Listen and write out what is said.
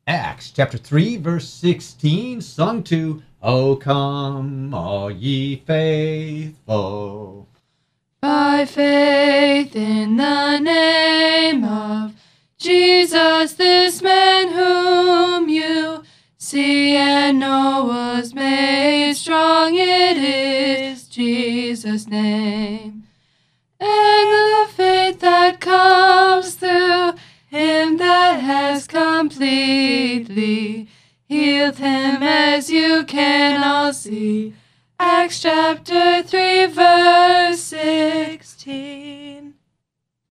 Acts chapter 3, verse 16, sung to O come, all ye faithful. By faith in the name of Jesus, this man whom you see and know was made strong, it is Jesus' name. And the faith that comes through him that has completely healed him, as you can all see. Acts chapter 3, verse 16.